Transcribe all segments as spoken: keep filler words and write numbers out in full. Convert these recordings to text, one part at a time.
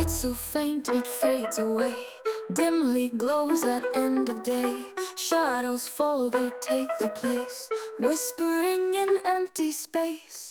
Light so faint it fades away, dimly glows at end of day. Shadows fall, they take the place, whispering in empty space.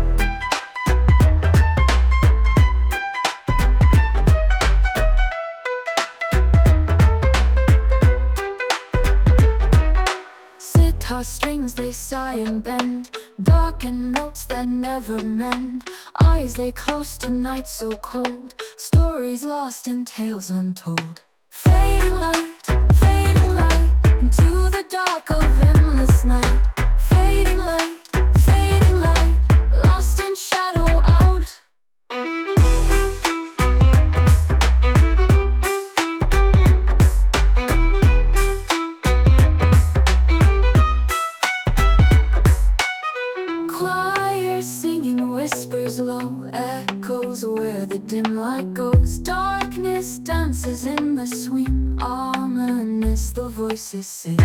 Sitar strings, they sigh and bend, darkened notes that never mend. Eyes they close to night so cold, stories lost in tales untold. Fading light, fading light, into the dark of endless night. Fading light, fading light, lost in shadow out. Choir singing whispers low, echoes where the dim light goes. Darkness dances in the swing, ominous the voices sing.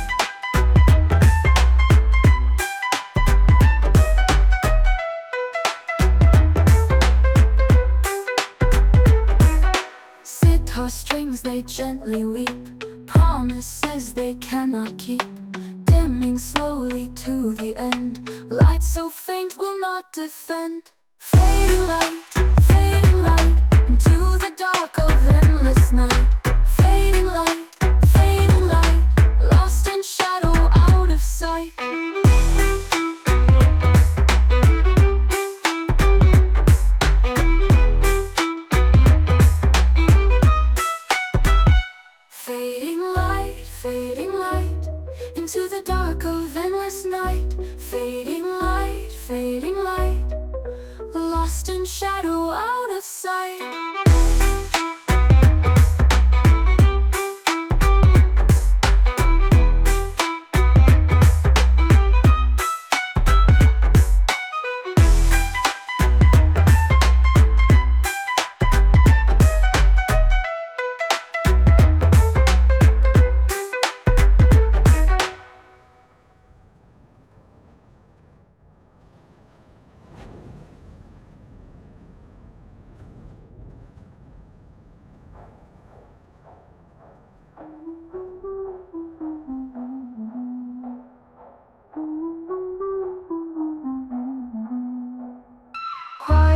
Sitar strings, they gently weep, promises they cannot keep. Dimming slowly to the end, light so faint will not defend. Fading light, fading light, into the dark of the